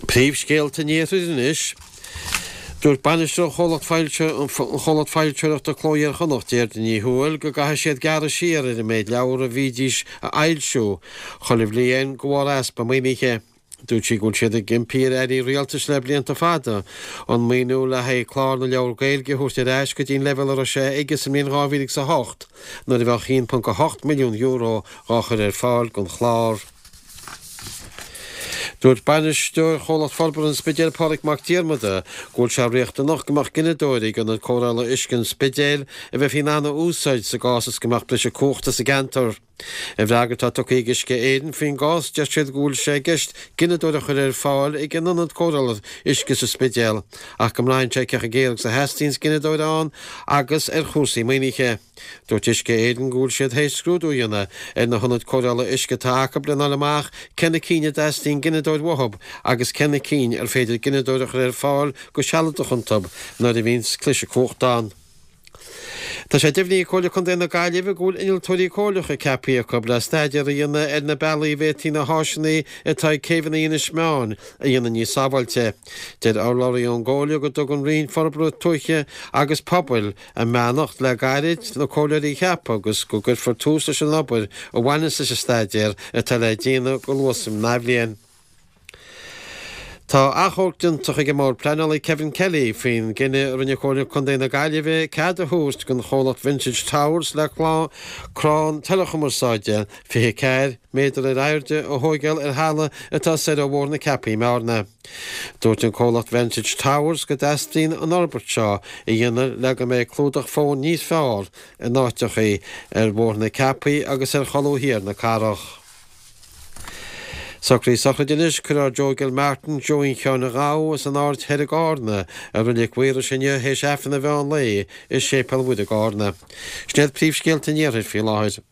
Príomhscéalta níos dúirt banisteoir cholat fáilteoireacht a chlóir chonacht déir ní thuail go gatha siad gar siar ar méid leabhar a bhídís a ailsú cholimh líon go bhfuil aspa maoiniche. Dúirt sí gúil siad a gimpír éirí rialtas le blianta fada an míú le ha chlár na leabhar gaeilge thuairte éis go dtín level ar sé agus sa míon ráhíigh sa 8 nó d bheith 1.8 milliún euro ráchar ar fáil gon chlár. Dúirt banisteoir cholat fáilbar an spidéal Pádraig Mac Diarmada gúil se réachta nach gomach ginedóirí gan an córála iscin spidéal a bheith hí anna úsáid sa gásas gomach leis a cóchta sa gantar. A bhreagartá tucaígus go éidan fin gás de siad gúil sé gist ginedóireach ar fáil ag an anad córála isce sa spidéal ach go mláin sé cecha géalach sa Hastings ginedóireán agus ar chúsaí maoiniche. Dúirt isce éidan gúil siad hééis scrúdúíanna ar na honad córála isce tácha blen amach cena cíine Hastings ginedóid wahab agus cena cín ar féidir ginedóireach ar fáil go sealanta chuntab nar a bhíns clise cóchtán. Tá sé difhníí cóla chun déna gaiileh gúil iniltóirí cólacha cepaí go le staidir a dhéanana ar na bailí bhétí na háisinaí atá céhanna íana smeáin a dhéanana ní sábhailte. Deir áláirí an ggóla go dog an rion forbrú tuiche agus pobail a meannacht le gairid na cólaí cheap agus go gur for túsa an labair ó bhaine sa staidir atá le déana go luasam naimhlíonn. Tá achógtan tucha go mór pleanalaí Kevin Kelly fin gine rinne cóla chun déna gaiileh cad a húst gon cholat Vintage Towers le crán telechumarsáide fi ceir méidir ar airde ó hóigeil ar hála atá sé ó bhór na cepaí mearna. Dúirt an cholat Vintage Towers go deistín an Albert seo i dhéanana le go méid clúdach fón níos fearr a náitechaí ar bhór na cepaí agus ar chalóhíar na carach. Sacrí sacradinis chur Joe Gilmartin Join Cheanna Rá as an áirt head a gárna a rinne cuiire sinne hééis efan a bheith an lé is sé pelbúd a gárna. Snéad príomhscéalta níorir fi láid.